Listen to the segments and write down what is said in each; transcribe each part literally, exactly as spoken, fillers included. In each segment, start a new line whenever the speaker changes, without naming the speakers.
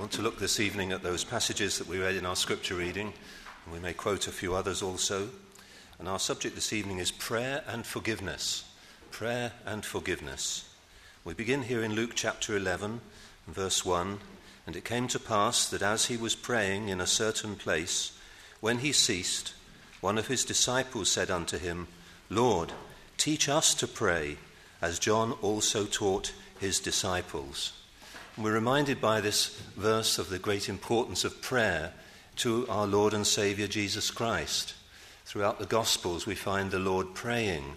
want to look this evening at those passages that we read in our scripture reading, and we may quote a few others also. And our subject this evening is prayer and forgiveness. Prayer and forgiveness. We begin here in Luke chapter eleven, verse one. And it came to pass that as he was praying in a certain place, when he ceased, one of his disciples said unto him, Lord, teach us to pray, as John also taught his disciples. And we're reminded by this verse of the great importance of prayer to our Lord and Saviour Jesus Christ. Throughout the Gospels we find the Lord praying.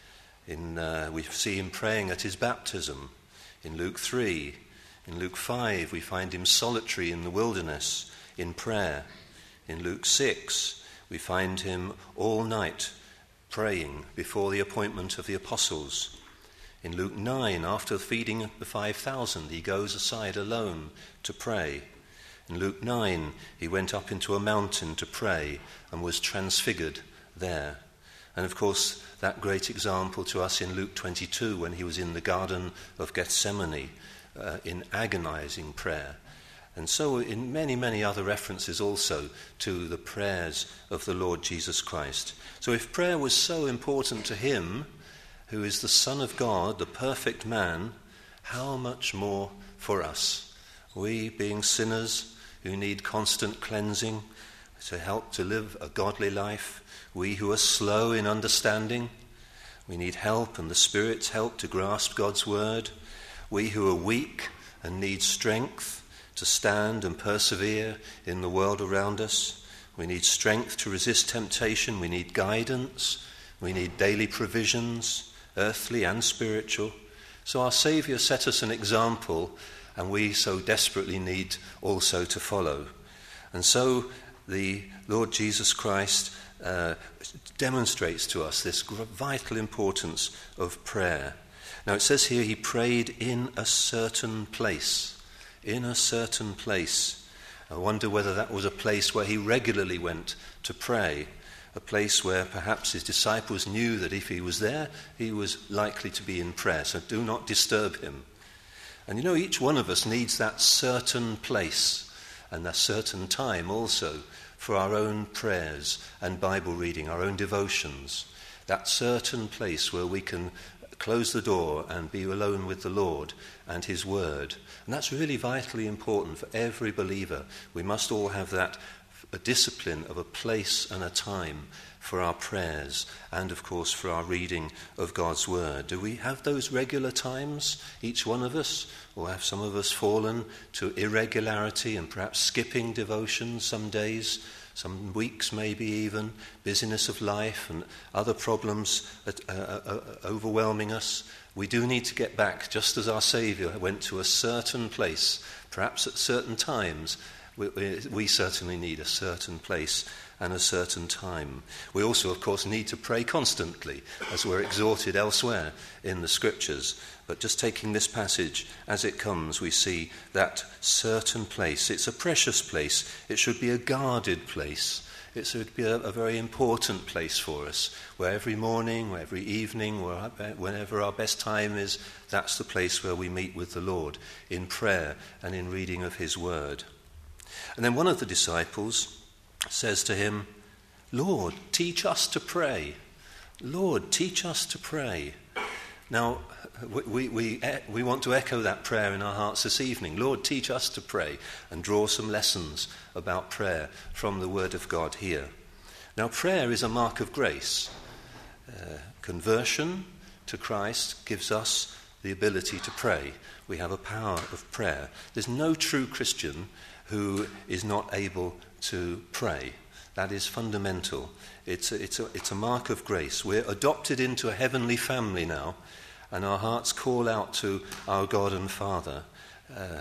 In, uh, we see him praying at his baptism in Luke three. In Luke five we find him solitary in the wilderness in prayer. In Luke six we find him all night praying before the appointment of the apostles. In Luke nine, after feeding the five thousand, he goes aside alone to pray. In Luke nine, he went up into a mountain to pray and was transfigured there. And of course, that great example to us in Luke twenty-two, when he was in the Garden of Gethsemane uh, in agonizing prayer. And so in many, many other references also to the prayers of the Lord Jesus Christ. So if prayer was so important to him, who is the Son of God, the perfect man, how much more for us? We, being sinners who need constant cleansing to help to live a godly life, we who are slow in understanding, we need help and the Spirit's help to grasp God's word. We who are weak and need strength to stand and persevere in the world around us. We need strength to resist temptation. We need guidance. We need daily provisions, earthly and spiritual. So our Saviour set us an example, and we so desperately need also to follow. And so the Lord Jesus Christ uh, demonstrates to us this vital importance of prayer. Now it says here he prayed in a certain place. In a certain place. I wonder whether that was a place where he regularly went to pray. A place where perhaps his disciples knew that if he was there, he was likely to be in prayer. So do not disturb him. And you know, each one of us needs that certain place and that certain time also for our own prayers and Bible reading, our own devotions. That certain place where we can close the door and be alone with the Lord and his word. And that's really vitally important for every believer. We must all have that a discipline of a place and a time for our prayers and, of course, for our reading of God's word. Do we have those regular times, each one of us? Or have some of us fallen to irregularity and perhaps skipping devotions some days, some weeks maybe even, busyness of life and other problems uh, uh, overwhelming us? We do need to get back, just as our Saviour went to a certain place, perhaps at certain times. We, we, we certainly need a certain place and a certain time. We also, of course, need to pray constantly, as we're exhorted elsewhere in the Scriptures. But just taking this passage as it comes, we see that certain place. It's a precious place. It should be a guarded place. It should be a, a very important place for us, where every morning, or every evening, or whenever our best time is, that's the place where we meet with the Lord in prayer and in reading of his word. And then one of the disciples says to him, Lord, teach us to pray. Lord, teach us to pray. Now, we, we, we want to echo that prayer in our hearts this evening. Lord, teach us to pray, and draw some lessons about prayer from the Word of God here. Now, prayer is a mark of grace. Uh, conversion to Christ gives us the ability to pray. We have a power of prayer. There's no true Christian who is not able to pray. That is fundamental. It's a, it's a, it's a mark of grace. We're adopted into a heavenly family now, and our hearts call out to our God and Father. Uh,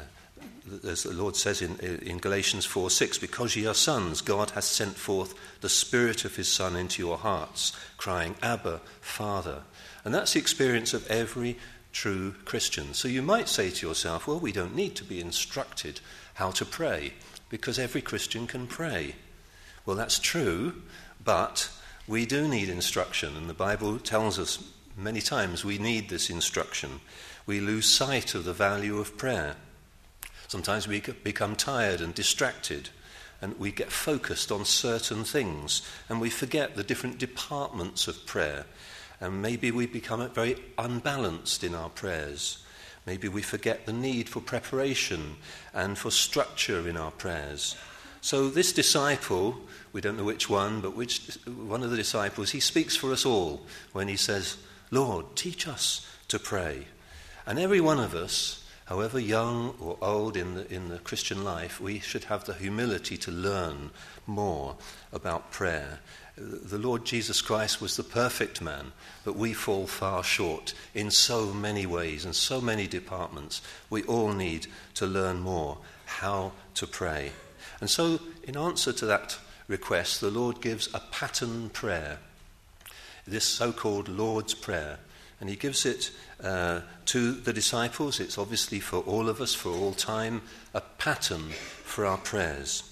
as the Lord says in, in Galatians four six, because ye are sons, God hath sent forth the Spirit of his Son into your hearts, crying, Abba, Father. And that's the experience of every true Christian. So you might say to yourself, well, we don't need to be instructed how to pray, because every Christian can pray. Well, that's true, but we do need instruction, and the Bible tells us many times we need this instruction. We lose sight of the value of prayer. Sometimes we become tired and distracted, and we get focused on certain things, and we forget the different departments of prayer. And maybe we become very unbalanced in our prayers. Maybe we forget the need for preparation and for structure in our prayers. So this disciple, we don't know which one, but which one of the disciples, he speaks for us all when he says, "Lord, teach us to pray." And every one of us, however young or old in the, in the Christian life, we should have the humility to learn more about prayer. The Lord Jesus Christ was the perfect man, but we fall far short in so many ways and so many departments. We all need to learn more how to pray. And so, in answer to that request, the Lord gives a pattern prayer, this so-called Lord's Prayer. And he gives it uh, to the disciples. It's obviously for all of us, for all time, a pattern for our prayers.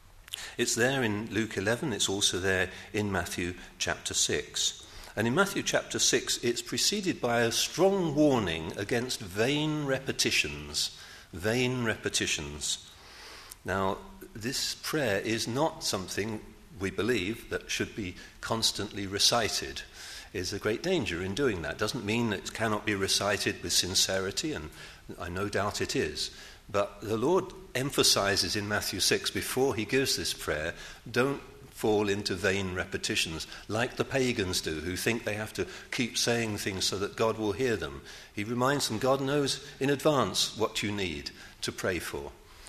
It's there in Luke eleven. It's also there in Matthew chapter six. And in Matthew chapter six, it's preceded by a strong warning against vain repetitions. Vain repetitions. Now, this prayer is not something, we believe, that should be constantly recited. Is a great danger in doing that. Doesn't mean that it cannot be recited with sincerity, and I no doubt it is. But the Lord emphasizes in Matthew six, before he gives this prayer, don't fall into vain repetitions like the pagans do, who think they have to keep saying things so that God will hear them. He reminds them God knows in advance what you need to pray for.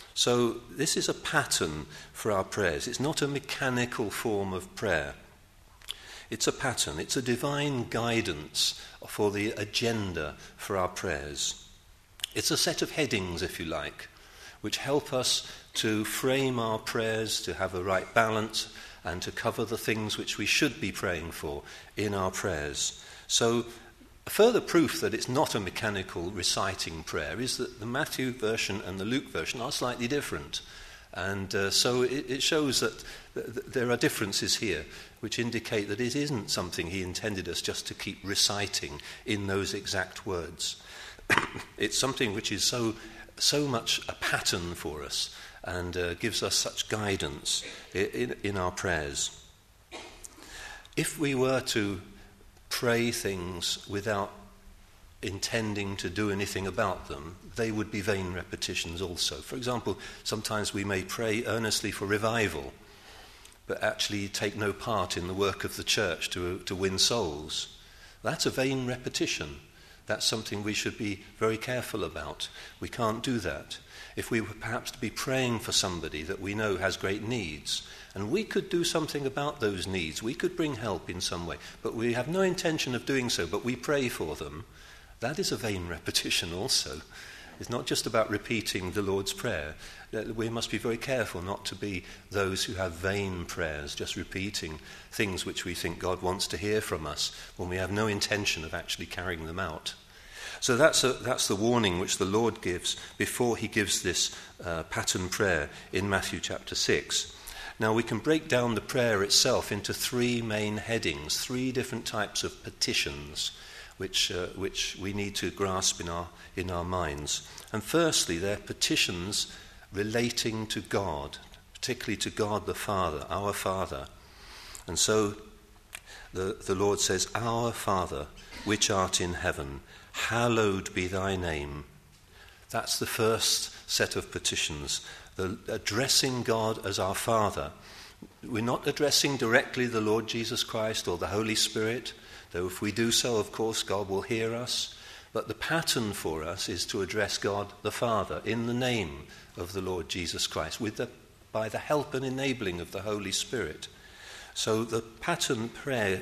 So this is a pattern for our prayers. It's not a mechanical form of prayer. It's a pattern. It's a divine guidance for the agenda for our prayers. It's a set of headings, if you like, which help us to frame our prayers, to have a right balance, and to cover the things which we should be praying for in our prayers. So, a further proof that it's not a mechanical reciting prayer is that the Matthew version and the Luke version are slightly different. And uh, so it, it shows that th- th- there are differences here which indicate that it isn't something he intended us just to keep reciting in those exact words. It's something which is so so much a pattern for us and uh, gives us such guidance in, in, in our prayers. If we were to pray things without intending to do anything about them, they would be vain repetitions also. For example, sometimes we may pray earnestly for revival, but actually take no part in the work of the church to, to win souls. That's a vain repetition. That's something we should be very careful about. We can't do that. If we were perhaps to be praying for somebody that we know has great needs, and we could do something about those needs, we could bring help in some way, but we have no intention of doing so, but we pray for them, that is a vain repetition also. It's not just about repeating the Lord's Prayer. We must be very careful not to be those who have vain prayers, just repeating things which we think God wants to hear from us when we have no intention of actually carrying them out. So that's, a, that's the warning which the Lord gives before he gives this uh, pattern prayer in Matthew chapter six. Now we can break down the prayer itself into three main headings, three different types of petitions, which uh, which we need to grasp in our in our minds. And firstly, they're petitions relating to God, particularly to God the Father, our Father. And so the, the Lord says, "Our Father, which art in heaven, hallowed be thy name." That's the first set of petitions, the addressing God as our Father. We're not addressing directly the Lord Jesus Christ or the Holy Spirit, though if we do so, of course, God will hear us. But the pattern for us is to address God the Father in the name of the Lord Jesus Christ, with the, by the help and enabling of the Holy Spirit. So the pattern prayer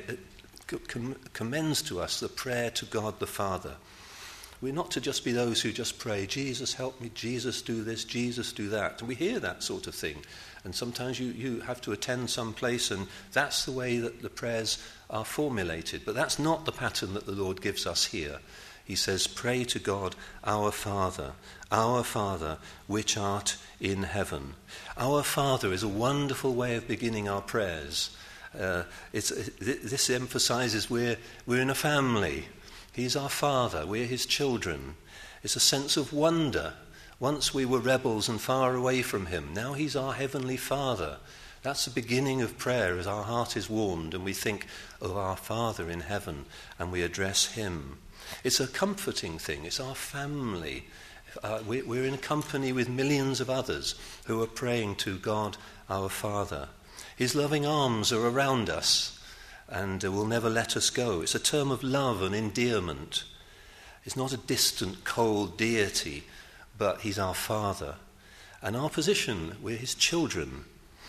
com- commends to us the prayer to God the Father. We're not to just be those who just pray, "Jesus help me, Jesus do this, Jesus do that." And we hear that sort of thing. And sometimes you, you have to attend some place, and that's the way that the prayers are formulated. But that's not the pattern that the Lord gives us here. He says, "Pray to God, our Father, our Father, which art in heaven." Our Father is a wonderful way of beginning our prayers. Uh, it's, this emphasizes we're, we're in a family. He's our Father, we're his children. It's a sense of wonder Once we were rebels and far away from him. Now he's our heavenly Father. That's the beginning of prayer, as our heart is warmed and we think of our Father in heaven and we address him. It's a comforting thing. It's our family. Uh, we, we're in company with millions of others who are praying to God our Father. His loving arms are around us and uh, will never let us go. It's a term of love and endearment. It's not a distant, cold deity, but he's our Father. And our position, we're his children.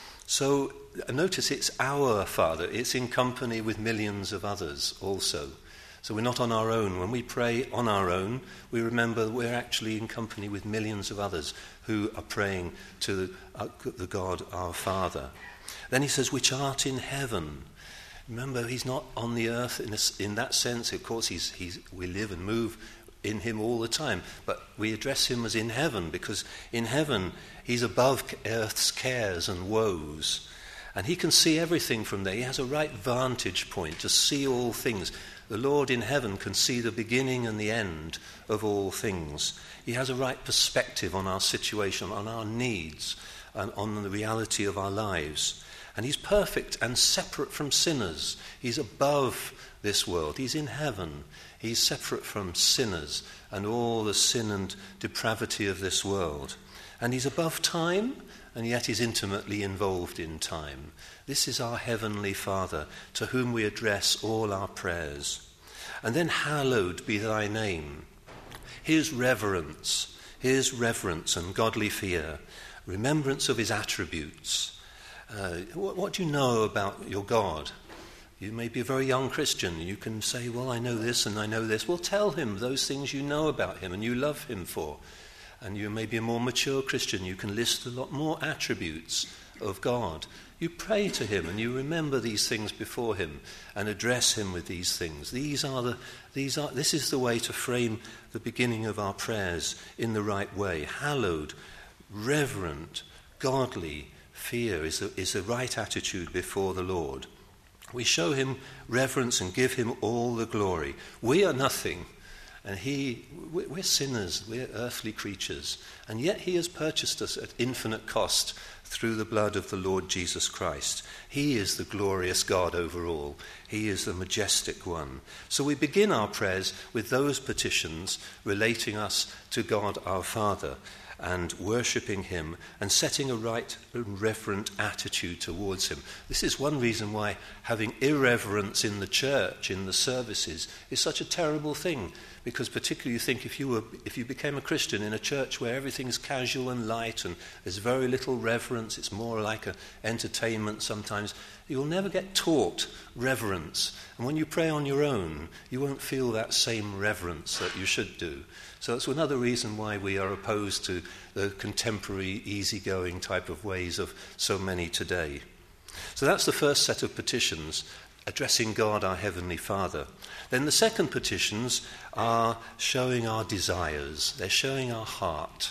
So notice it's our Father. It's in company with millions of others also. So we're not on our own. When we pray on our own, we remember that we're actually in company with millions of others who are praying to the, uh, the God our Father. Then he says, which art in heaven. Remember, he's not on the earth in, a, in that sense. Of course, he's, he's, we live and move in him all the time. But we address him as in heaven, because in heaven he's above earth's cares and woes. And he can see everything from there. He has a right vantage point to see all things. The Lord in heaven can see the beginning and the end of all things. He has a right perspective on our situation, on our needs, and on the reality of our lives. And he's perfect and separate from sinners. He's above this world. He's in heaven. He's separate from sinners and all the sin and depravity of this world. And he's above time, and yet he's intimately involved in time. This is our heavenly Father, to whom we address all our prayers. And then, hallowed be thy name. Here's reverence. Here's reverence and godly fear. Remembrance of his attributes. Uh, what, what do you know about your God? You may be a very young Christian. You can say, well, I know this and I know this. Well, tell him those things you know about him and you love him for. And you may be a more mature Christian. You can list a lot more attributes of God. You pray to him and you remember these things before him and address him with these things. These are the, these are, this is the way to frame the beginning of our prayers in the right way. Hallowed, reverent, godly fear is the, is the right attitude before the Lord. We show him reverence and give him all the glory. We are nothing. And he, we're sinners, we're earthly creatures. And yet he has purchased us at infinite cost through the blood of the Lord Jesus Christ. He is the glorious God over all. He is the majestic one. So we begin our prayers with those petitions relating us to God our Father and worshipping him and setting a right and reverent attitude towards him. This is one reason why having irreverence in the church, in the services, is such a terrible thing. Because particularly you think if you were, if you became a Christian in a church where everything's casual and light and there's very little reverence, it's more like an entertainment sometimes, you'll never get taught reverence. And when you pray on your own, you won't feel that same reverence that you should do. So that's another reason why we are opposed to the contemporary, easygoing type of ways of so many today. So that's the first set of petitions, addressing God our Heavenly Father. Then the second petitions are showing our desires. They're showing our heart.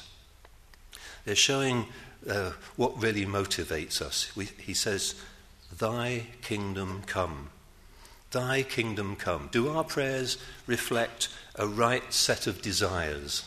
They're showing uh, what really motivates us. We, he says, thy kingdom come. Thy kingdom come. Do our prayers reflect a right set of desires?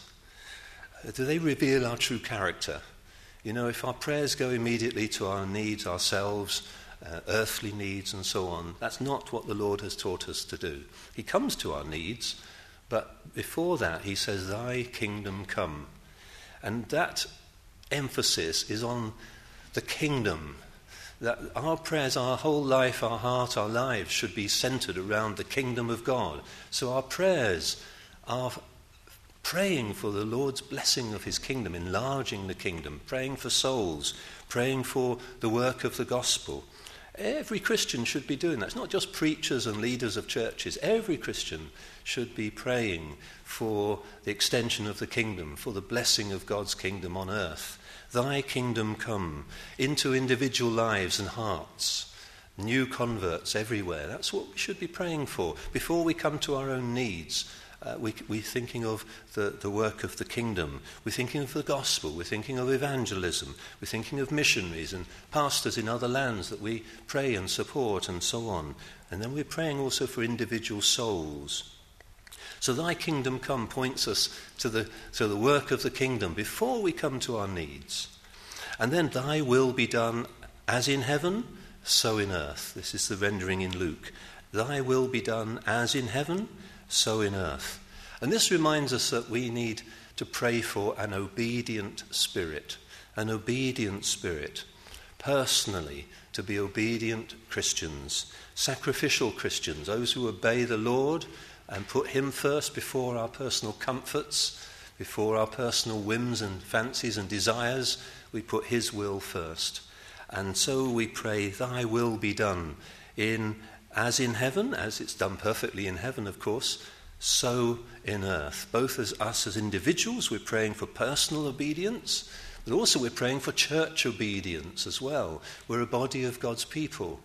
Do they reveal our true character? You know, if our prayers go immediately to our needs ourselves, uh, earthly needs and so on, that's not what the Lord has taught us to do. He comes to our needs, but before that he says, thy kingdom come. And that emphasis is on the kingdom. That our prayers, our whole life, our heart, our lives should be centered around the kingdom of God. So our prayers are praying for the Lord's blessing of his kingdom, enlarging the kingdom, praying for souls, praying for the work of the gospel. Every Christian should be doing that. It's not just preachers and leaders of churches. Every Christian should be praying for the extension of the kingdom, for the blessing of God's kingdom on earth. Thy kingdom come into individual lives and hearts. New converts everywhere. That's what we should be praying for. Before we come to our own needs, uh, we, we're thinking of the, the work of the kingdom. We're thinking of the gospel. We're thinking of evangelism. We're thinking of missionaries and pastors in other lands that we pray and support and so on. And then we're praying also for individual souls. So thy kingdom come points us to the, to the work of the kingdom before we come to our needs. And then thy will be done as in heaven, so in earth. This is the rendering in Luke. Thy will be done as in heaven, so in earth. And this reminds us that we need to pray for an obedient spirit, an obedient spirit, personally, to be obedient Christians, sacrificial Christians, those who obey the Lord and put him first before our personal comforts, before our personal whims and fancies and desires. We put his will first. And so we pray, thy will be done in as in heaven, as it's done perfectly in heaven, of course, so in earth. Both as us as individuals, we're praying for personal obedience, but also we're praying for church obedience as well. We're a body of God's people.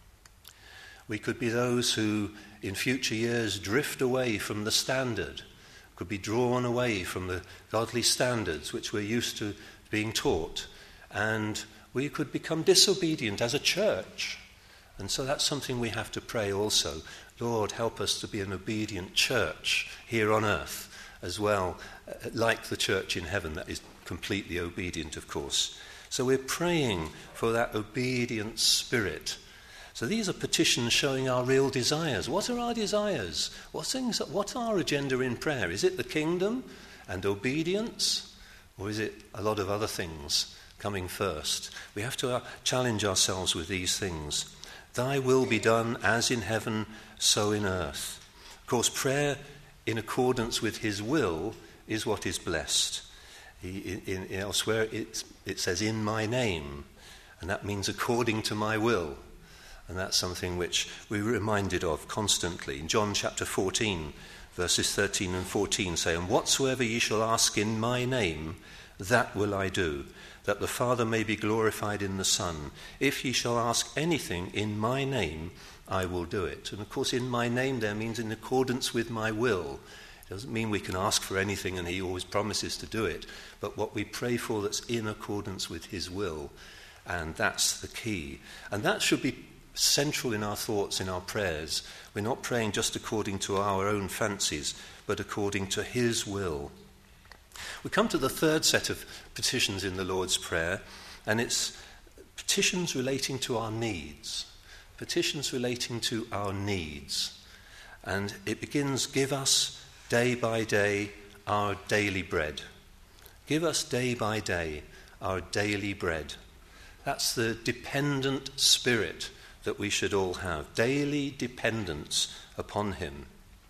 We could be those who in future years drift away from the standard, could be drawn away from the godly standards which we're used to being taught, and we could become disobedient as a church. And so that's something we have to pray also. Lord, help us to be an obedient church here on earth as well, like the church in heaven that is completely obedient, of course. So we're praying for that obedient spirit. So these are petitions showing our real desires. What are our desires? What things? What's our agenda in prayer? Is it the kingdom and obedience, or is it a lot of other things coming first? We have to uh, challenge ourselves with these things. Thy will be done as in heaven, so in earth. Of course, prayer in accordance with his will is what is blessed. He, in, in, elsewhere it, it says, in my name, and that means according to my will. And that's something which we're reminded of constantly. In John chapter fourteen, verses thirteen and fourteen say, and whatsoever ye shall ask in my name, that will I do, that the Father may be glorified in the Son. If ye shall ask anything in my name, I will do it. And of course, in my name there means in accordance with my will. It doesn't mean we can ask for anything and he always promises to do it, but what we pray for that's in accordance with his will. And that's the key. And that should be central in our thoughts, in our prayers. We're not praying just according to our own fancies, but according to his will. We come to the third set of petitions in the Lord's Prayer, and it's petitions relating to our needs. Petitions relating to our needs. And it begins, give us day by day our daily bread. Give us day by day our daily bread. That's the dependent spirit that we should all have. Daily dependence upon him.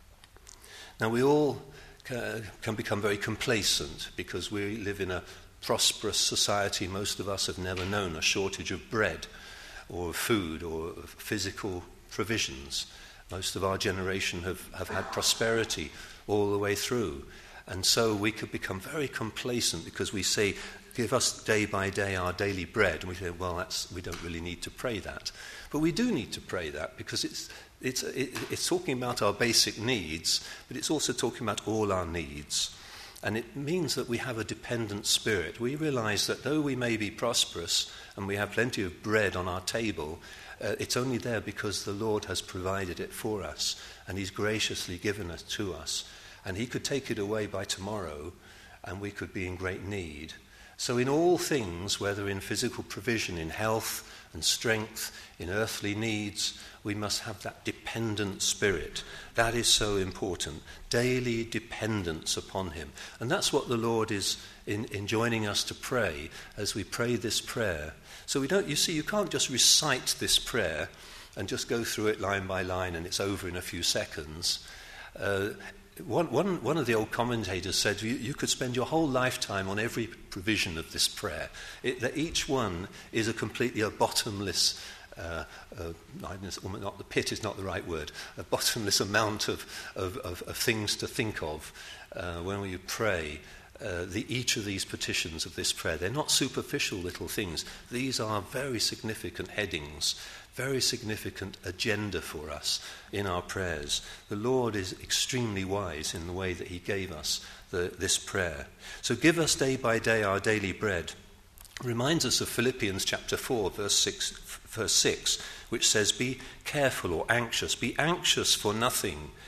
Now we all can become very complacent because we live in a prosperous society. Most of us have never known a shortage of bread or food or physical provisions. Most of our generation have, have had prosperity all the way through. And so we could become very complacent because we say, give us day by day our daily bread. And we say, well, that's, we don't really need to pray that. But we do need to pray that because it's, it's, it, it's talking about our basic needs, but it's also talking about all our needs. And it means that we have a dependent spirit. We realize that though we may be prosperous and we have plenty of bread on our table, uh, it's only there because the Lord has provided it for us and he's graciously given it to us. And he could take it away by tomorrow and we could be in great need. So in all things, whether in physical provision, in health and strength, in earthly needs, we must have that dependent spirit. That is so important. Daily dependence upon him. And that's what the Lord is in, in joining us to pray as we pray this prayer. So we don't, you see, you can't just recite this prayer and just go through it line by line and it's over in a few seconds. Uh, One, one, one of the old commentators said you, you could spend your whole lifetime on every provision of this prayer. It, that each one is a completely a bottomless, uh, uh, not, the pit is not the right word, a bottomless amount of, of, of, of things to think of uh, when we pray. Uh, the, each of these petitions of this prayer, they're not superficial little things. These are very significant headings, very significant agenda for us in our prayers. The Lord is extremely wise in the way that he gave us the, this prayer. So give us day by day our daily bread. Reminds us of Philippians chapter four, verse six, verse six, which says, be careful or anxious. Be anxious for nothing,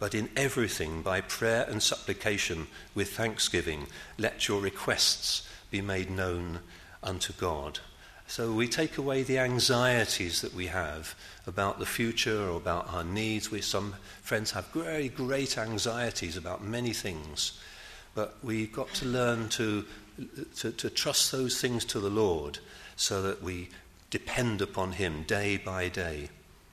but in everything by prayer and supplication with thanksgiving, let your requests be made known unto God. So we take away the anxieties that we have about the future or about our needs. We, some friends have very great anxieties about many things, but we've got to learn to, to, to trust those things to the Lord so that we depend upon him day by day.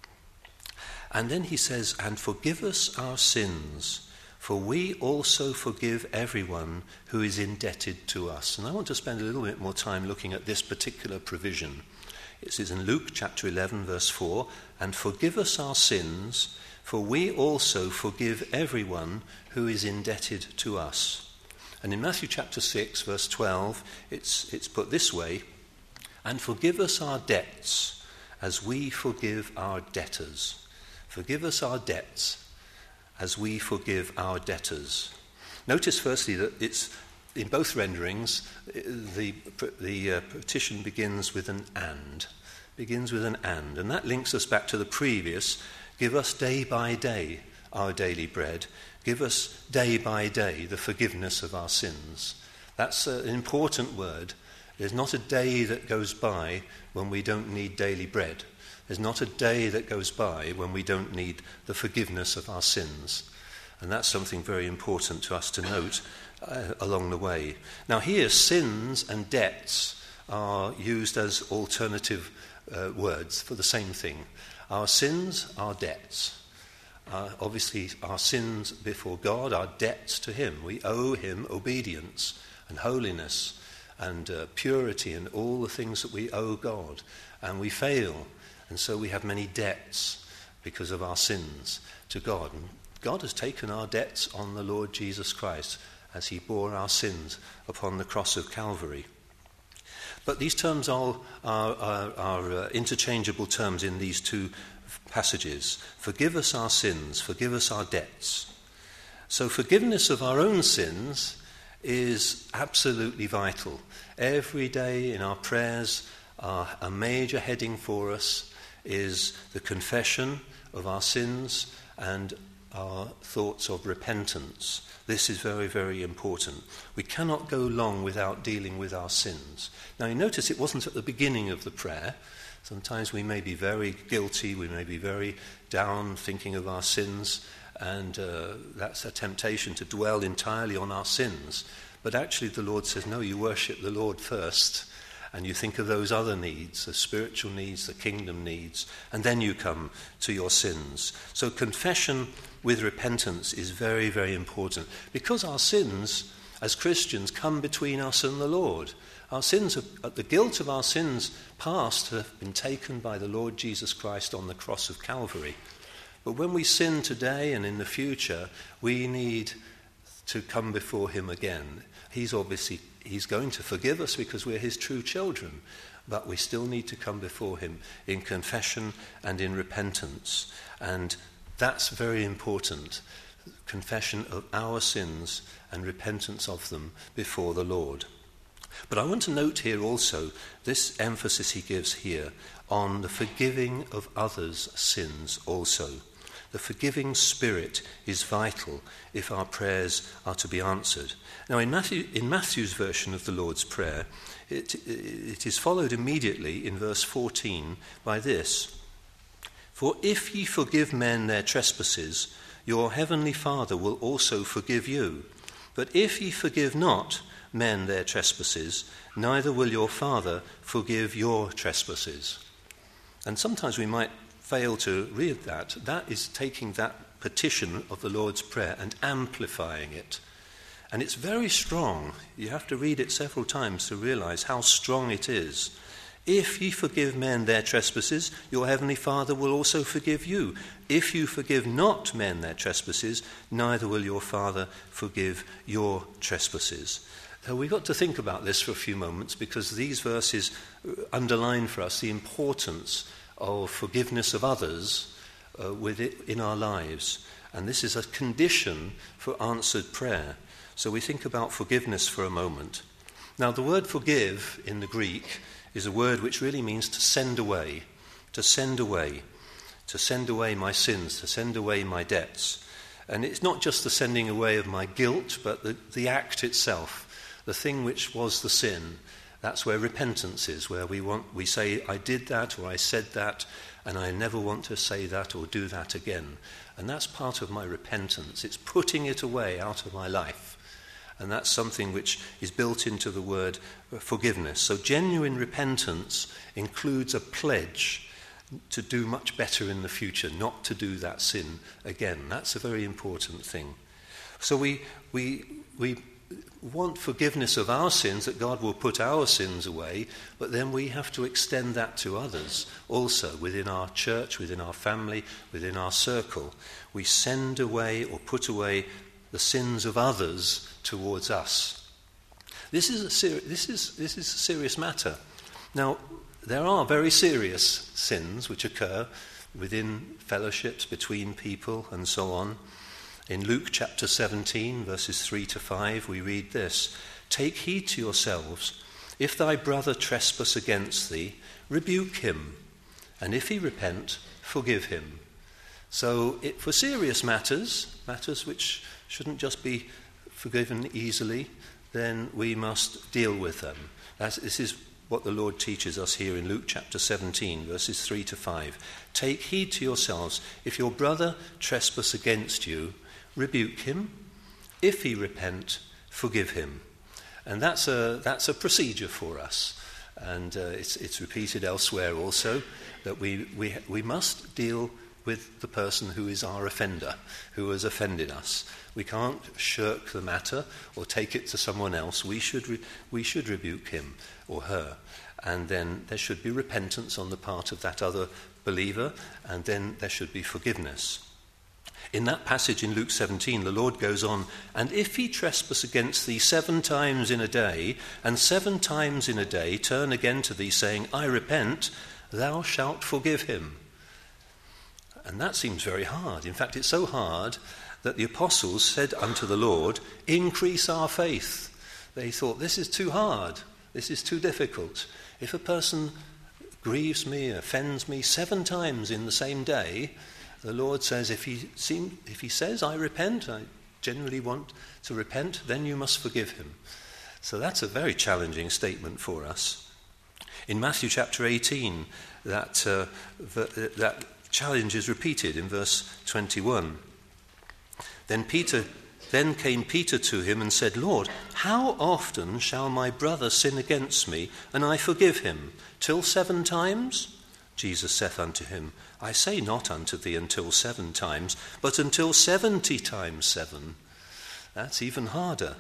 And then he says, and forgive us our sins, for we also forgive everyone who is indebted to us. And I want to spend a little bit more time looking at this particular provision. It says in Luke chapter eleven, verse four, and forgive us our sins, for we also forgive everyone who is indebted to us. And in Matthew chapter six, verse twelve, it's, it's put this way, and forgive us our debts as we forgive our debtors. Forgive us our debts as we forgive our debtors. Notice firstly that it's in both renderings the the uh, petition begins with an and, begins with an and, and that links us back to the previous. Give us day by day our daily bread. Give us day by day the forgiveness of our sins. That's uh, an important word. There's not a day that goes by when we don't need daily bread. There's not a day that goes by when we don't need the forgiveness of our sins. And that's something very important to us to note uh, along the way. Now here, sins and debts are used as alternative uh, words for the same thing. Our sins are debts. Uh, obviously, our sins before God are debts to him. We owe him obedience and holiness and uh, purity and all the things that we owe God. And we fail. And so we have many debts because of our sins to God. And God has taken our debts on the Lord Jesus Christ as he bore our sins upon the cross of Calvary. But these terms are, are, are, are uh, interchangeable terms in these two passages. Forgive us our sins, forgive us our debts. So forgiveness of our own sins is absolutely vital. Every day in our prayers, uh, a major heading for us is the confession of our sins and our thoughts of repentance. This is very, very important. We cannot go long without dealing with our sins. Now, you notice it wasn't at the beginning of the prayer. Sometimes we may be very guilty, we may be very down thinking of our sins, and uh, that's a temptation to dwell entirely on our sins. But actually the Lord says, no, you worship the Lord first, and you think of those other needs, the spiritual needs, the kingdom needs, and then you come to your sins. So confession with repentance is very, very important, because our sins as Christians come between us and the Lord. Our sins, have, the guilt of our sins past have been taken by the Lord Jesus Christ on the cross of Calvary. But when we sin today and in the future, we need to come before him again. He's obviously, he's going to forgive us because we're his true children, but we still need to come before him in confession and in repentance. And that's very important, confession of our sins and repentance of them before the Lord. But I want to note here also this emphasis he gives here on the forgiving of others' sins also. The forgiving spirit is vital if our prayers are to be answered. Now in Matthew, in Matthew's version of the Lord's Prayer, it, it is followed immediately in verse fourteen by this: For if ye forgive men their trespasses, your heavenly Father will also forgive you. But if ye forgive not men their trespasses, neither will your Father forgive your trespasses. And sometimes we might fail to read that. That is taking that petition of the Lord's Prayer and amplifying it. And it's very strong. You have to read it several times to realize how strong it is. If ye forgive men their trespasses, your heavenly Father will also forgive you. If you forgive not men their trespasses, neither will your Father forgive your trespasses. So we've got to think about this for a few moments, because these verses underline for us the importance of forgiveness of others uh, with it in our lives. And this is a condition for answered prayer. So we think about forgiveness for a moment. Now the word forgive in the Greek is a word which really means to send away, to send away, to send away my sins, to send away my debts. And it's not just the sending away of my guilt, but the, the act itself, the thing which was the sin. That's where repentance is, where we want we say, I did that or I said that, and I never want to say that or do that again. And that's part of my repentance. It's putting it away out of my life. And that's something which is built into the word forgiveness. So genuine repentance includes a pledge to do much better in the future, not to do that sin again. That's a very important thing. So we we we want forgiveness of our sins, that God will put our sins away, but then we have to extend that to others also, within our church, within our family, within our circle. We send away or put away the sins of others towards us. This is a ser- this is this is a serious matter. Now, there are very serious sins which occur within fellowships, between people, and so on. In Luke chapter seventeen, verses three to five, we read this: Take heed to yourselves. If thy brother trespass against thee, rebuke him, and if he repent, forgive him. So it, for serious matters, matters which shouldn't just be forgiven easily, then we must deal with them. That's, this is what the Lord teaches us here in Luke chapter seventeen, verses three to five. Take heed to yourselves. If your brother trespass against you, rebuke him. If he repent, forgive him. And that's a that's a procedure for us. And uh, it's it's repeated elsewhere also, that we, we we must deal with the person who is our offender, who has offended us. We can't shirk the matter or take it to someone else. We should re- we should rebuke him or her, and then there should be repentance on the part of that other believer, and then there should be forgiveness. In that passage in Luke seventeen, the Lord goes on, and if he trespass against thee seven times in a day, and seven times in a day turn again to thee, saying, I repent, thou shalt forgive him. And that seems very hard. In fact, it's so hard that the apostles said unto the Lord, increase our faith. They thought, this is too hard. This is too difficult. If a person grieves me, offends me seven times in the same day, the Lord says, if he seem, if he says, I repent, I genuinely want to repent, then you must forgive him. So that's a very challenging statement for us. In Matthew chapter eighteen, that uh, the, that challenge is repeated in verse twenty-one. Then Peter, then came Peter to him and said, Lord, how often shall my brother sin against me, and I forgive him? Till seven times? Jesus saith unto him, I say not unto thee until seven times, but until seventy times seven. That's even harder.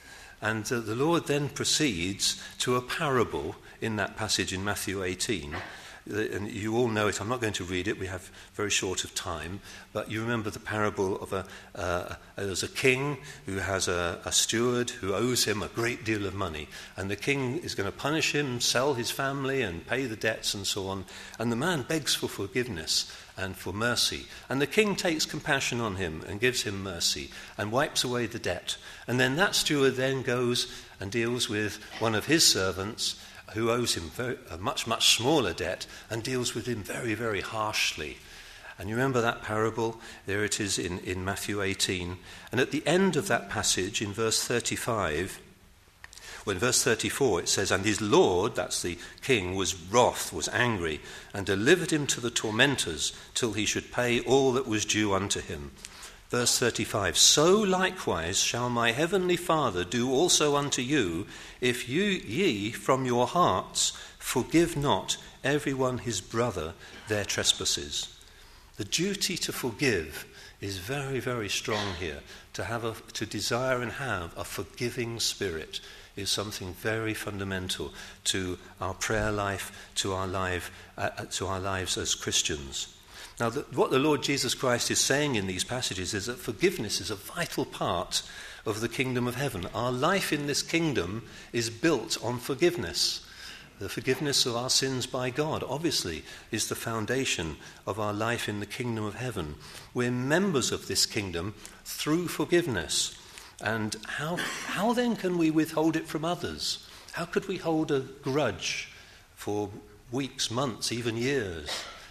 And uh, the Lord then proceeds to a parable in that passage in Matthew eighteen. And you all know it. I'm not going to read it. We have very short of time. But you remember the parable of a uh, there's a king who has a, a steward who owes him a great deal of money. And the king is going to punish him, sell his family and pay the debts and so on. And the man begs for forgiveness and for mercy. And the king takes compassion on him and gives him mercy and wipes away the debt. And then that steward then goes and deals with one of his servants who owes him very, a much, much smaller debt, and deals with him very, very harshly. And you remember that parable? There it is in, in Matthew eighteen. And at the end of that passage, in verse thirty-five, well, in verse thirty-four, it says, And his lord, that's the king, was wroth, was angry, and delivered him to the tormentors, till he should pay all that was due unto him. Verse thirty-five, So likewise shall my heavenly Father do also unto you, if you ye from your hearts forgive not every one his brother their trespasses. The duty to forgive is very, very strong here. To have a, to desire and have a forgiving spirit is something very fundamental to our prayer life, to our life, uh, to our lives as Christians. Now, the, what the Lord Jesus Christ is saying in these passages is that forgiveness is a vital part of the kingdom of heaven. Our life in this kingdom is built on forgiveness. The forgiveness of our sins by God, obviously, is the foundation of our life in the kingdom of heaven. We're members of this kingdom through forgiveness. And how, how then can we withhold it from others? How could we hold a grudge for weeks, months, even years?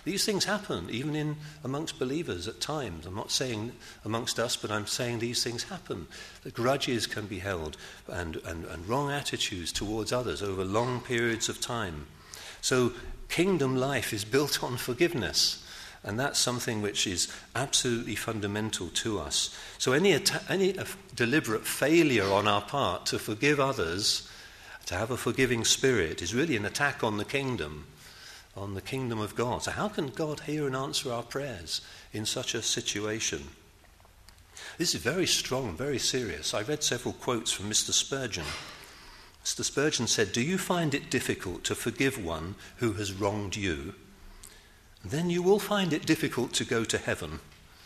These things happen, even in amongst believers at times. I'm not saying amongst us, but I'm saying these things happen. The grudges can be held and, and, and wrong attitudes towards others over long periods of time. So kingdom life is built on forgiveness, and that's something which is absolutely fundamental to us. So any, atta- any uh, deliberate failure on our part to forgive others, to have a forgiving spirit, is really an attack on the kingdom. on the kingdom of God. So how can God hear and answer our prayers in such a situation? This is very strong, very serious. I read several quotes from Mister Spurgeon. Mister Spurgeon said, "Do you find it difficult to forgive one who has wronged you? Then you will find it difficult to go to heaven."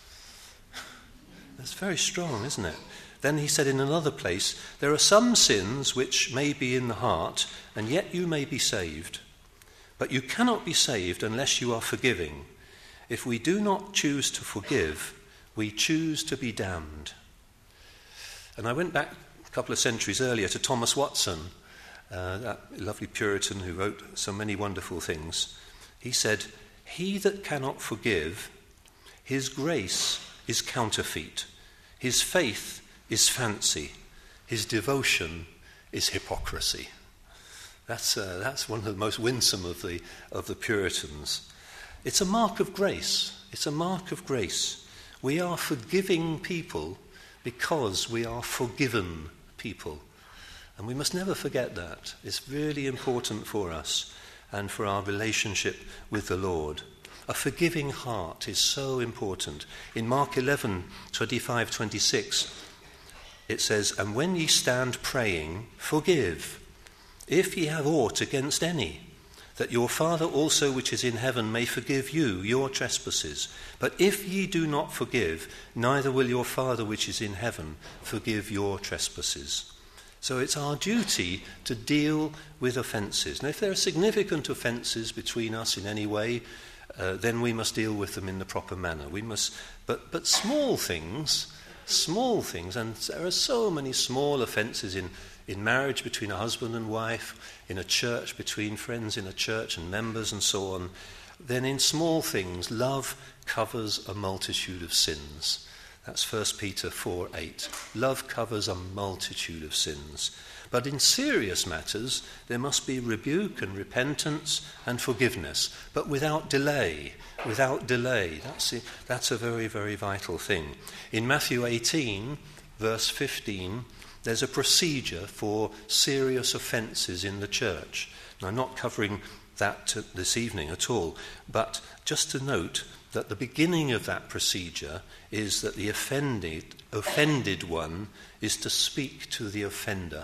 That's very strong, isn't it? Then he said in another place, "There are some sins which may be in the heart, and yet you may be saved. But you cannot be saved unless you are forgiving. If we do not choose to forgive, we choose to be damned." And I went back a couple of centuries earlier to Thomas Watson, uh, that lovely Puritan who wrote so many wonderful things. He said, "He that cannot forgive, his grace is counterfeit, his faith is fancy, his devotion is hypocrisy." That's uh, that's one of the most winsome of the of the Puritans. It's a mark of grace. It's a mark of grace. We are forgiving people because we are forgiven people. And we must never forget that. It's really important for us and for our relationship with the Lord. A forgiving heart is so important. In Mark eleven, twenty-five, twenty-six, it says, "And when ye stand praying, forgive, if ye have aught against any, that your Father also which is in heaven may forgive you your trespasses. But if ye do not forgive, neither will your Father which is in heaven forgive your trespasses." So it's our duty to deal with offences. Now, if there are significant offences between us in any way, uh, then we must deal with them in the proper manner. We must, but but small things, small things, and there are so many small offences in in marriage between a husband and wife, in a church between friends in a church and members and so on. Then in small things, love covers a multitude of sins. That's First Peter four eight. Love covers a multitude of sins. But in serious matters, there must be rebuke and repentance and forgiveness, but without delay, without delay. That's, it. That's a very, very vital thing. In Matthew eighteen, verse fifteen, there's a procedure for serious offences in the church. Now, I'm not covering that t- this evening at all, but just to note that the beginning of that procedure is that the offended, offended one is to speak to the offender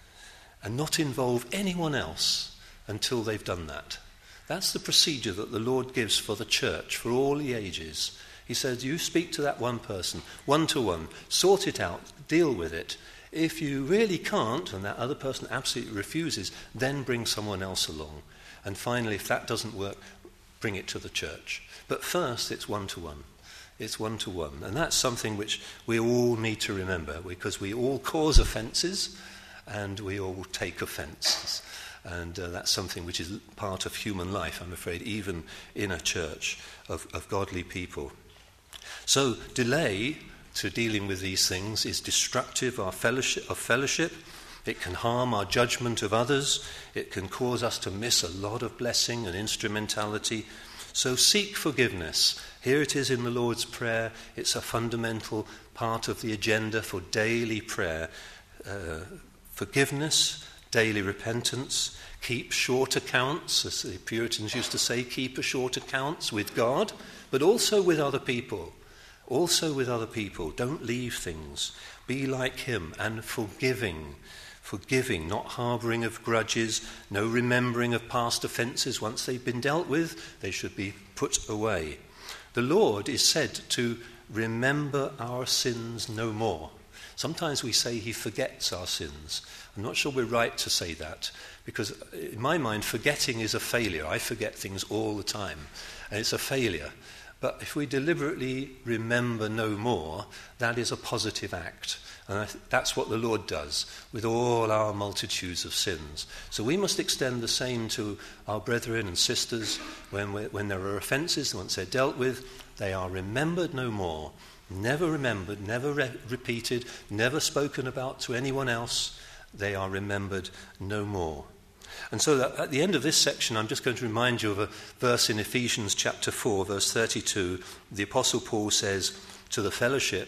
and not involve anyone else until they've done that. That's the procedure that the Lord gives for the church, for all the ages. He says, you speak to that one person, one-to-one, sort it out, deal with it. If you really can't, and that other person absolutely refuses, then bring someone else along. And finally, if that doesn't work, bring it to the church. But first, it's one-to-one. It's one-to-one. And that's something which we all need to remember, because we all cause offences, and we all take offence. And uh, that's something which is part of human life, I'm afraid, even in a church of, of godly people. So, delay to dealing with these things is destructive of fellowship, of fellowship. It can harm our judgment of others. It can cause us to miss a lot of blessing and instrumentality. So seek forgiveness. Here it is in the Lord's Prayer. It's a fundamental part of the agenda for daily prayer. Uh, forgiveness, daily repentance. Keep short accounts, as the Puritans used to say, keep a short accounts with God, but also with other people. Also with other people. Don't leave things. Be like him and forgiving. Forgiving, not harbouring of grudges, no remembering of past offences. Once they've been dealt with, they should be put away. The Lord is said to remember our sins no more. Sometimes we say he forgets our sins. I'm not sure we're right to say that, because in my mind, forgetting is a failure. I forget things all the time, and it's a failure. But if we deliberately remember no more, that is a positive act. And I th- that's what the Lord does with all our multitudes of sins. So we must extend the same to our brethren and sisters. When, we, when there are offences, once they're dealt with, they are remembered no more. Never remembered, never re- repeated, never spoken about to anyone else. They are remembered no more. And so that at the end of this section, I'm just going to remind you of a verse in Ephesians chapter four, verse thirty-two. The Apostle Paul says to the fellowship,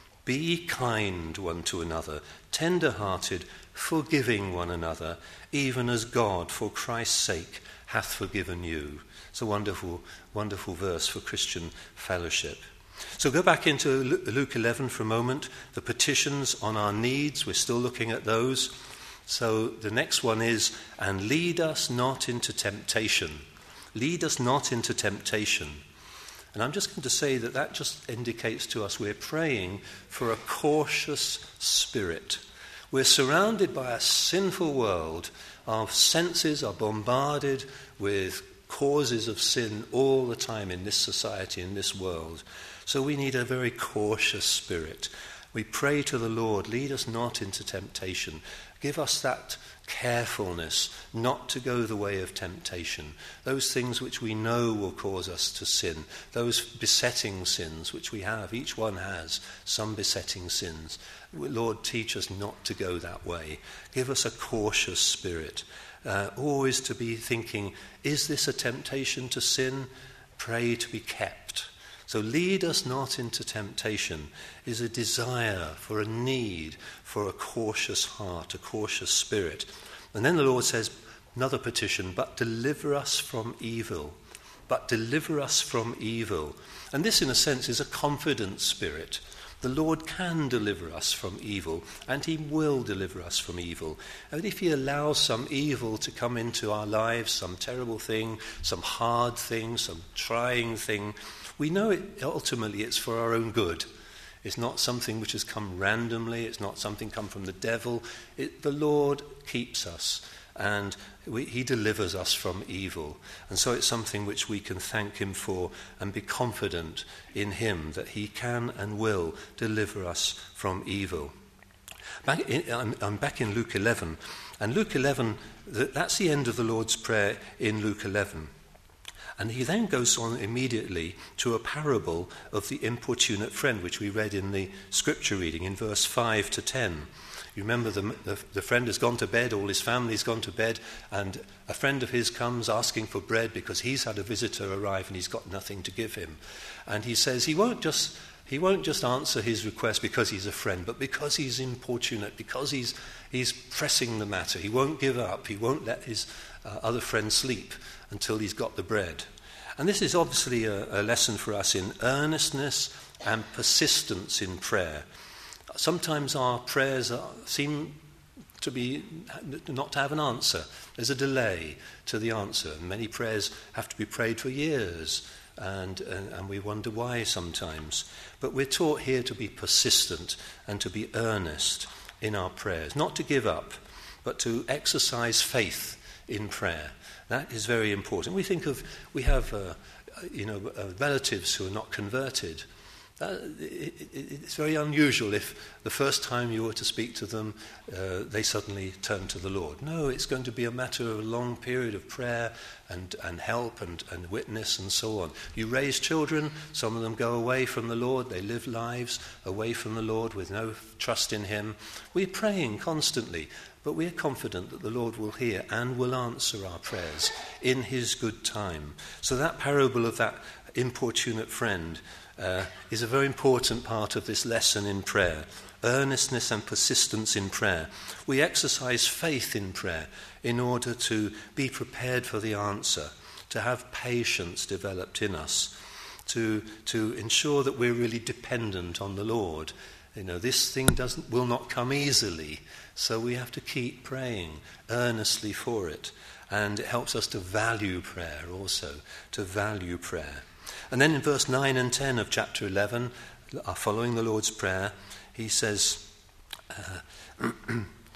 "Be kind one to another, tender-hearted, forgiving one another, even as God, for Christ's sake, hath forgiven you." It's a wonderful, wonderful verse for Christian fellowship. So go back into Luke eleven for a moment. The petitions on our needs, we're still looking at those. So the next one is, "And lead us not into temptation." Lead us not into temptation. And I'm just going to say that that just indicates to us we're praying for a cautious spirit. We're surrounded by a sinful world. Our senses are bombarded with causes of sin all the time in this society, in this world. So we need a very cautious spirit. We pray to the Lord, lead us not into temptation. Give us that carefulness not to go the way of temptation. Those things which we know will cause us to sin. Those besetting sins which we have. Each one has some besetting sins. Lord, teach us not to go that way. Give us a cautious spirit. Uh, always to be thinking, is this a temptation to sin? Pray to be kept. So lead us not into temptation is a desire for a need for a cautious heart, a cautious spirit. And then the Lord says, another petition, "But deliver us from evil." But deliver us from evil. And this, in a sense, is a confident spirit. The Lord can deliver us from evil, and he will deliver us from evil. And if he allows some evil to come into our lives, some terrible thing, some hard thing, some trying thing, we know it ultimately it's for our own good. It's not something which has come randomly. It's not something come from the devil. It, the Lord keeps us, and we, he delivers us from evil. And so it's something which we can thank him for and be confident in him that he can and will deliver us from evil. Back in, I'm, I'm back in Luke eleven, and Luke eleven, that's the end of the Lord's Prayer in Luke eleven. And he then goes on immediately to a parable of the importunate friend, which we read in the scripture reading in verse five to ten. You remember the, the, the friend has gone to bed, all his family's gone to bed, and a friend of his comes asking for bread because he's had a visitor arrive and he's got nothing to give him. And he says he won't just he won't just answer his request because he's a friend, but because he's importunate, because he's he's pressing the matter. He won't give up. He won't let his uh, other friend sleep until he's got the bread. And this is obviously a, a lesson for us in earnestness and persistence in prayer. Sometimes our prayers are, seem to be not to have an answer. There's a delay to the answer. Many prayers have to be prayed for years, and, and, and we wonder why sometimes. But we're taught here to be persistent and to be earnest in our prayers. Not to give up, but to exercise faith in prayer. That is very important. We think of, we have, uh, you know, uh, relatives who are not converted. That, it, it, it's very unusual if the first time you were to speak to them, uh, they suddenly turn to the Lord. No, it's going to be a matter of a long period of prayer and, and help and, and witness and so on. You raise children, some of them go away from the Lord, they live lives away from the Lord with no trust in him. We're praying constantly. But we're confident that the Lord will hear and will answer our prayers in his good time. So that parable of that importunate friend uh, is a very important part of this lesson in prayer. Earnestness and persistence in prayer. We exercise faith in prayer in order to be prepared for the answer, to have patience developed in us, to, to ensure that we're really dependent on the Lord. You know, this thing doesn't will not come easily, so we have to keep praying earnestly for it. And it helps us to value prayer also, to value prayer. And then in verse nine and ten of chapter eleven, following the Lord's Prayer, he says, uh,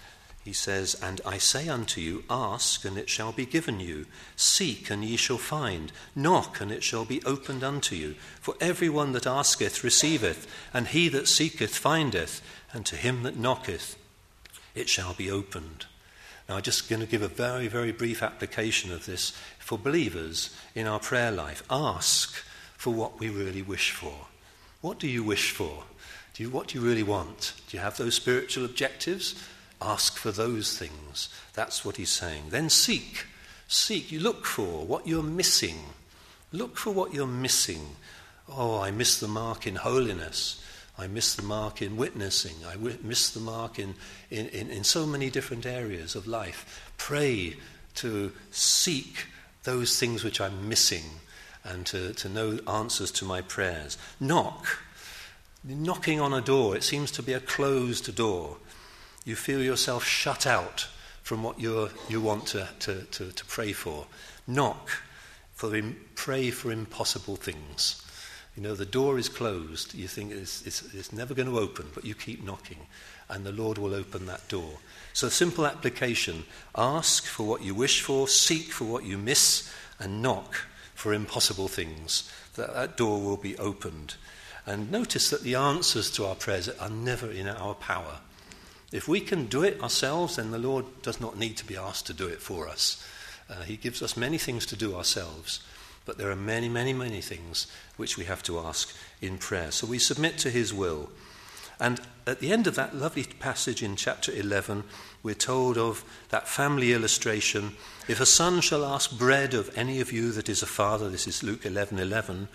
he says, "And I say unto you, ask, and it shall be given you. Seek, and ye shall find. Knock, and it shall be opened unto you. For every one that asketh receiveth, and he that seeketh findeth, and to him that knocketh it shall be opened." Now, I'm just going to give a very, very brief application of this for believers in our prayer life. Ask for what we really wish for. What do you wish for? Do you, what do you really want? Do you have those spiritual objectives? Ask for those things. That's what he's saying. Then seek. Seek. You look for what you're missing. Look for what you're missing. Oh, I miss the mark in holiness. I miss the mark in witnessing. I w- miss the mark in, in, in, in so many different areas of life. Pray to seek those things which I'm missing and to, to know answers to my prayers. Knock. Knocking on a door, it seems to be a closed door. You feel yourself shut out from what you're, you want to, to, to, to pray for. Knock. For im- pray for impossible things. You know, the door is closed. You think it's, it's, it's never going to open, but you keep knocking, and the Lord will open that door. So, simple application. Ask for what you wish for, seek for what you miss, and knock for impossible things. That, that door will be opened. And notice that the answers to our prayers are never in our power. If we can do it ourselves, then the Lord does not need to be asked to do it for us. Uh, he gives us many things to do ourselves. But there are many, many, many things which we have to ask in prayer. So we submit to his will. And at the end of that lovely passage in chapter eleven, we're told of that family illustration. If a son shall ask bread of any of you that is a father, this is Luke eleven eleven,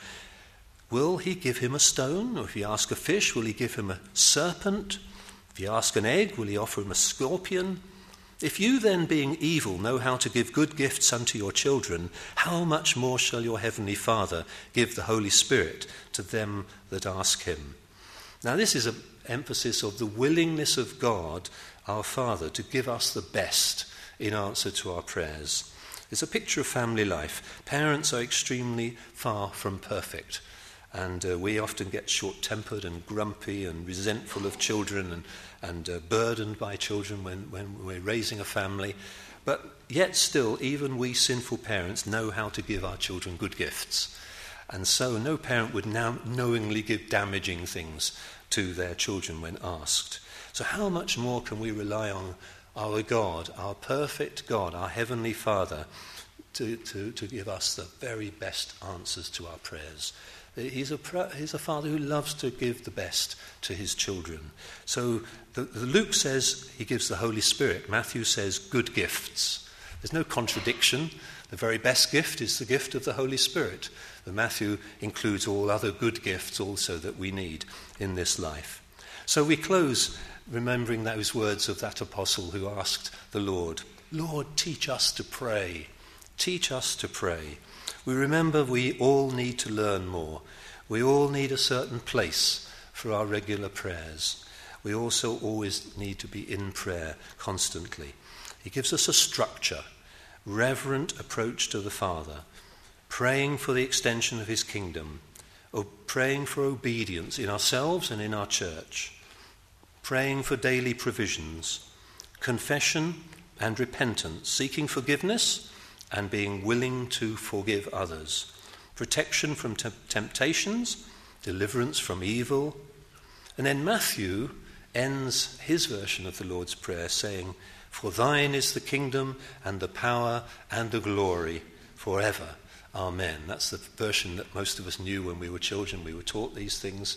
will he give him a stone? Or if he ask a fish, will he give him a serpent? If he ask an egg, will he offer him a scorpion? If you then, being evil, know how to give good gifts unto your children, how much more shall your heavenly Father give the Holy Spirit to them that ask him? Now, this is an emphasis of the willingness of God, our Father, to give us the best in answer to our prayers. It's a picture of family life. Parents are extremely far from perfect. And uh, we often get short-tempered and grumpy and resentful of children and, and uh, burdened by children when, when we're raising a family. But yet still, even we sinful parents know how to give our children good gifts. And so no parent would now knowingly give damaging things to their children when asked. So how much more can we rely on our God, our perfect God, our Heavenly Father, to, to, to give us the very best answers to our prayers? He's a, he's a father who loves to give the best to his children. So the, the Luke says he gives the Holy Spirit. Matthew says good gifts. There's no contradiction. The very best gift is the gift of the Holy Spirit. But Matthew includes all other good gifts also that we need in this life. So we close remembering those words of that apostle who asked the Lord, Lord, teach us to pray. Teach us to pray. We remember we all need to learn more. We all need a certain place for our regular prayers. We also always need to be in prayer constantly. He gives us a structure, reverent approach to the Father, praying for the extension of his kingdom, or praying for obedience in ourselves and in our church, praying for daily provisions, confession and repentance, seeking forgiveness and being willing to forgive others, protection from te- temptations, deliverance from evil. And then Matthew ends his version of the Lord's Prayer saying, for thine is the kingdom and the power and the glory forever. Amen. That's the version that most of us knew when we were children. We were taught these things.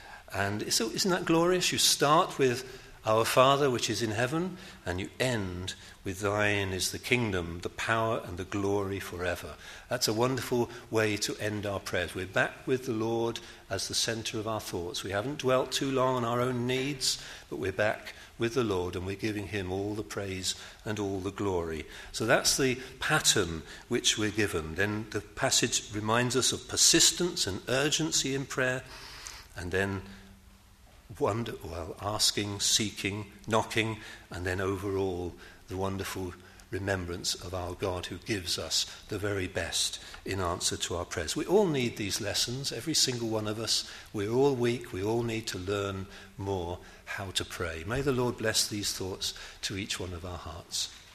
And so isn't that glorious? You start with our Father which is in heaven, and you end with thine is the kingdom, the power and the glory forever. That's a wonderful way to end our prayers. We're back with the Lord as the centre of our thoughts. We haven't dwelt too long on our own needs, but we're back with the Lord and we're giving him all the praise and all the glory. So that's the pattern which we're given. Then the passage reminds us of persistence and urgency in prayer, and then Wonder, well, asking, seeking, knocking, and then overall the wonderful remembrance of our God who gives us the very best in answer to our prayers. We all need these lessons, every single one of us. We're all weak. We all need to learn more how to pray. May the Lord bless these thoughts to each one of our hearts.